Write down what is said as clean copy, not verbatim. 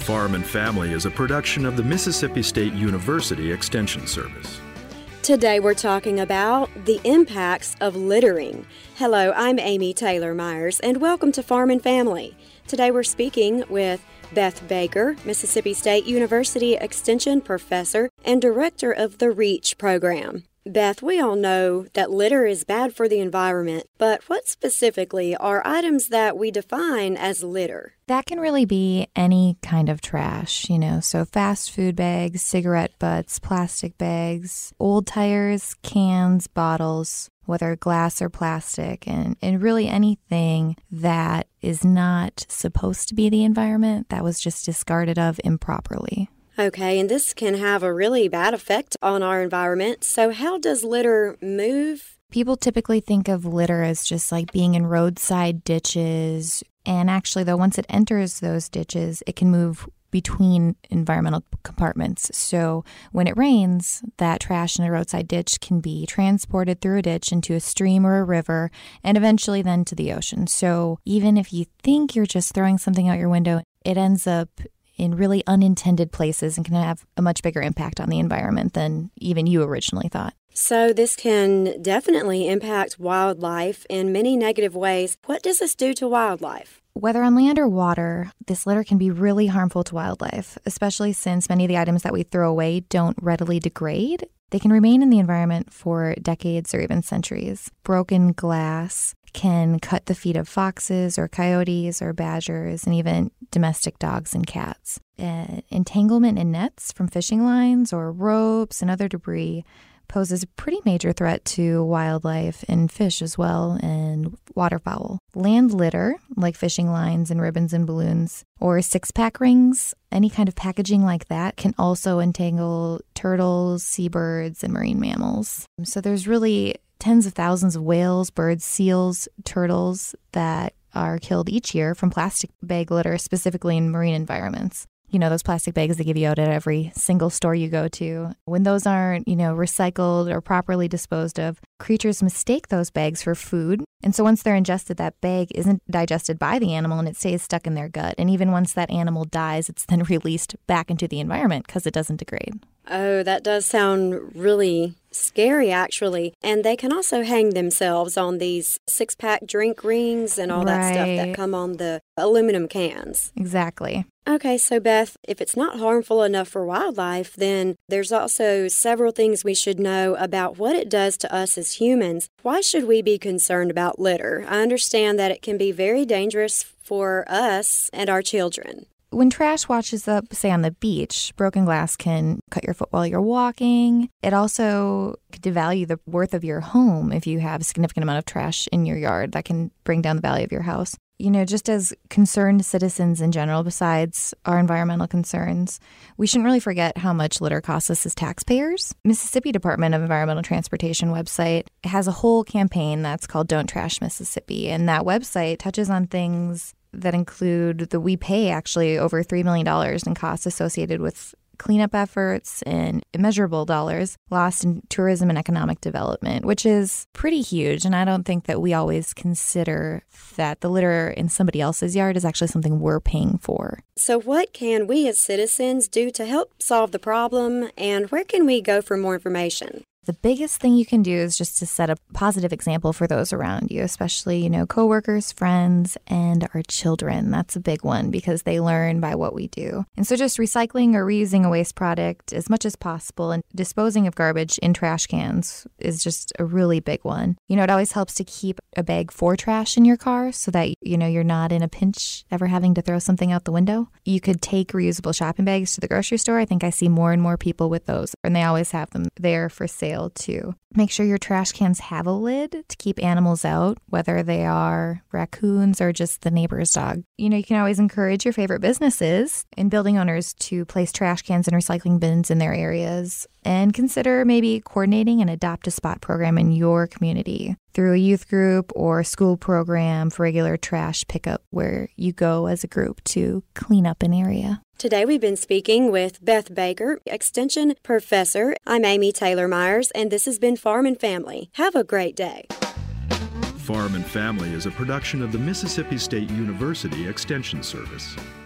Farm and Family is a production of the Mississippi State University Extension Service. Today we're talking about the impacts of littering. Hello, I'm Amy Taylor Myers, and welcome to Farm and Family. Today we're speaking with Beth Baker, Mississippi State University Extension Professor and Director of the REACH program. Beth, we all know that litter is bad for the environment, but what specifically are items that we define as litter? That can really be any kind of trash, so fast food bags, cigarette butts, plastic bags, old tires, cans, bottles, whether glass or plastic, and really anything that is not supposed to be the environment that was just discarded of improperly. Okay, and this can have a really bad effect on our environment. So how does litter move? People typically think of litter as just like being in roadside ditches. And actually, though, once it enters those ditches, it can move between environmental compartments. So when it rains, that trash in a roadside ditch can be transported through a ditch into a stream or a river and eventually then to the ocean. So even if you think you're just throwing something out your window, it ends up in really unintended places and can have a much bigger impact on the environment than even you originally thought. So this can definitely impact wildlife in many negative ways. What does this do to wildlife? Whether on land or water, this litter can be really harmful to wildlife, especially since many of the items that we throw away don't readily degrade. They can remain in the environment for decades or even centuries. Broken glass can cut the feet of foxes or coyotes or badgers and even domestic dogs and cats. Entanglement in nets from fishing lines or ropes and other debris poses a pretty major threat to wildlife and fish as well, and waterfowl. Land litter, like fishing lines and ribbons and balloons, or six-pack rings, any kind of packaging like that, can also entangle turtles, seabirds, and marine mammals. So there's really tens of thousands of whales, birds, seals, turtles that are killed each year from plastic bag litter, specifically in marine environments. Those plastic bags they give you out at every single store you go to. When those aren't, recycled or properly disposed of, creatures mistake those bags for food. And so once they're ingested, that bag isn't digested by the animal and it stays stuck in their gut. And even once that animal dies, it's then released back into the environment because it doesn't degrade. Oh, that does sound really scary, actually. And they can also hang themselves on these six-pack drink rings and all that stuff that come on the aluminum cans. Exactly. Okay, so Beth, if it's not harmful enough for wildlife, then there's also several things we should know about what it does to us as humans. Why should we be concerned about litter? I understand that it can be very dangerous for us and our children. When trash washes up, say on the beach, broken glass can cut your foot while you're walking. It also could devalue the worth of your home if you have a significant amount of trash in your yard. That can bring down the value of your house. Just as concerned citizens in general, besides our environmental concerns, we shouldn't really forget how much litter costs us as taxpayers. Mississippi Department of Environmental Transportation website has a whole campaign that's called Don't Trash Mississippi, and that website touches on things that include we pay actually over $3 million in costs associated with cleanup efforts and immeasurable dollars lost in tourism and economic development, which is pretty huge. And I don't think that we always consider that the litter in somebody else's yard is actually something we're paying for. So what can we as citizens do to help solve the problem, and where can we go for more information? The biggest thing you can do is just to set a positive example for those around you, especially, coworkers, friends, and our children. That's a big one because they learn by what we do. And so just recycling or reusing a waste product as much as possible and disposing of garbage in trash cans is just a really big one. It always helps to keep a bag for trash in your car so that, you're not in a pinch ever having to throw something out the window. You could take reusable shopping bags to the grocery store. I think I see more and more people with those, and they always have them there for sale too. Make sure your trash cans have a lid to keep animals out, whether they are raccoons or just the neighbor's dog. You can always encourage your favorite businesses and building owners to place trash cans and recycling bins in their areas, and consider maybe coordinating an Adopt a Spot program in your community through a youth group or school program for regular trash pickup where you go as a group to clean up an area. Today we've been speaking with Beth Baker, Extension Professor. I'm Amy Taylor Myers, and this has been Farm and Family. Have a great day. Farm and Family is a production of the Mississippi State University Extension Service.